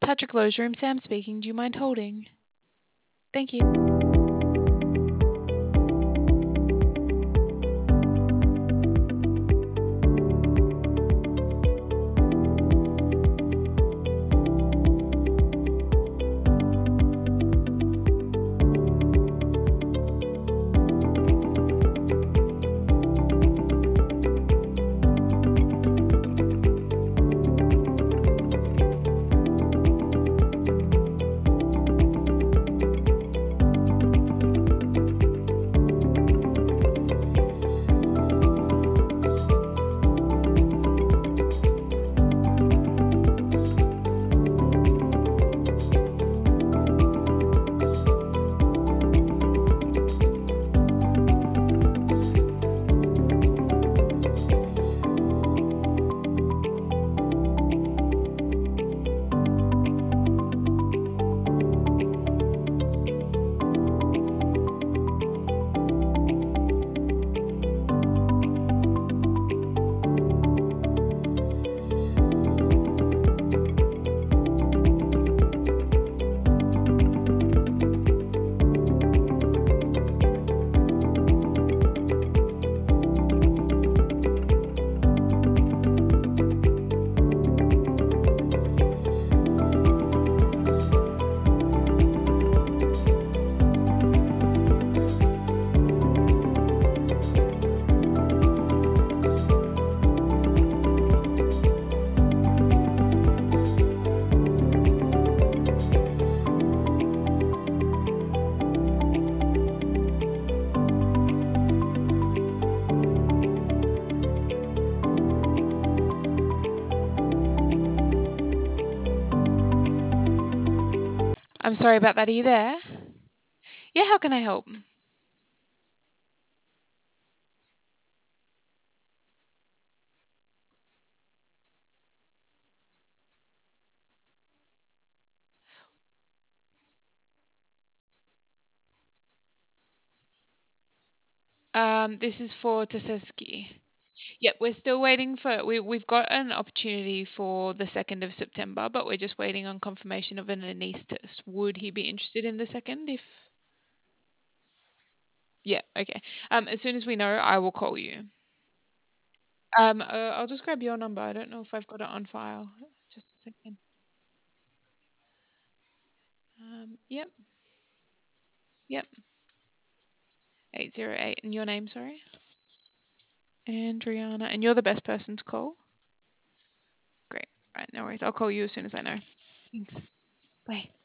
Patrick Lowe's room, Sam speaking. Do you mind holding? Thank you. I'm sorry about that. Are you there? Yeah, how can I help? This is for Taseski. Yep, we're still waiting for we've got an opportunity for the 2nd of September, but we're just waiting on confirmation of an anaesthetist. Would he be interested in the second if Yeah, okay. As soon as we know, I will call you. I'll just grab your number. I don't know if I've got it on file. Just a second. Yep, yep. 808. And your name, sorry? Andriana. And you're the best person to call? Great. Right, no worries. I'll call you as soon as I know. Thanks. Bye.